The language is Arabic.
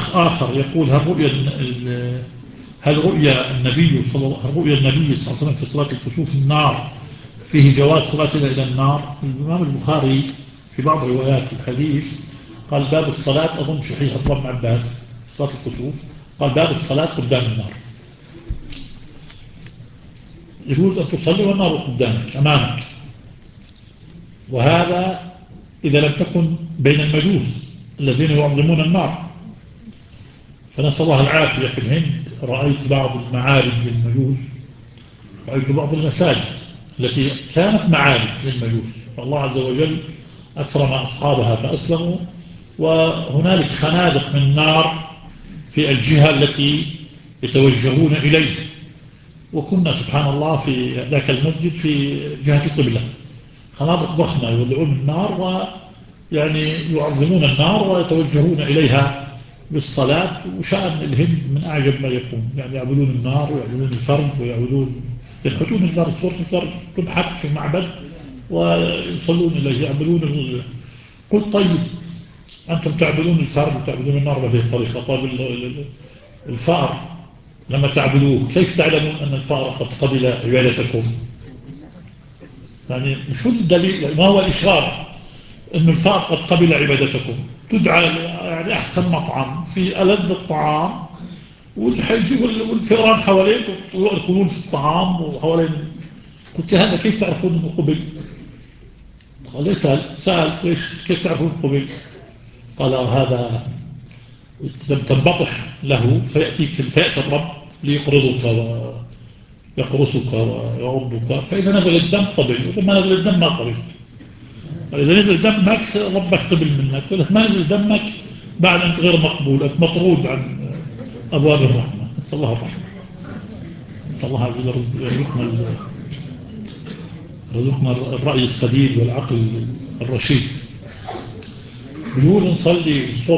أخ آخر يقول هل رؤيا النبي صلى الله عليه وسلم في صلاة الكسوف النار فيه جواز صلاتنا إلى النار؟ الإمام البخاري في بعض روايات الحديث قال باب الصلاة، أظن في صحيح عبد الله بن عباس صلاة الكسوف، قال باب الصلاة قدام النار. يجوز أن تصلي والنار قدامك أمامك، وهذا إذا لم تكن بين المجوس الذين يعظمون النار. فنسأل الله العافية. في الهند رأيت بعض المعابد للمجوس، رأيت بعض المساجد التي كانت معابد للمجوس، فالله عز وجل أكرم أصحابها فأسلموا، وهنالك خنادق من نار في الجهة التي يتوجهون إليه. وكنا سبحان الله في ذاك المسجد في جهة القبلة، خنادق ضخمة يولعون النار ويعني يعظمون النار ويتوجهون إليها بالصلاة. وشأن الهند من أعجب ما يكون، يعني يعبدون النار ويعبدون الفرد ينحتون الزرد، صورة الزرد تنحت في معبد ويصلون إليه يعبدون قل طيب أنتم تعبدون الفرد وتعبدون النار بهذه الطريقة، طيب الفأر لما تعبدوه كيف تعلمون أن الفأر قد قبل عبادتكم؟ يعني شو الدليل؟ يعني ما هو الإشارة أن الفأر قد قبل عبادتكم؟ تدعى يعني أحسن مطعم في ألذ الطعام، والفئران حواليك يأكلون في الطعام وحوالين. قلت هذا كيف تعرفون أنه قبل؟ قال لي سأل كيف تعرفون قبل؟ قال هذا تنبطح له فيأتي الرب ليقرضك ويقرصك ويعضك، فإذا نزل الدم قبل، وإذا ما نزل الدم ما قبل. إذا نزل دمك ربك قبل منك، وإذا ما نزل دمك بعد أنت غير مقبول، أنت مطرود عن أبواب الرحمة. نسأل الله الرحمة، نسأل الله رزقنا الرأي السديد والعقل الرشيد. بيقول نصلي الصبح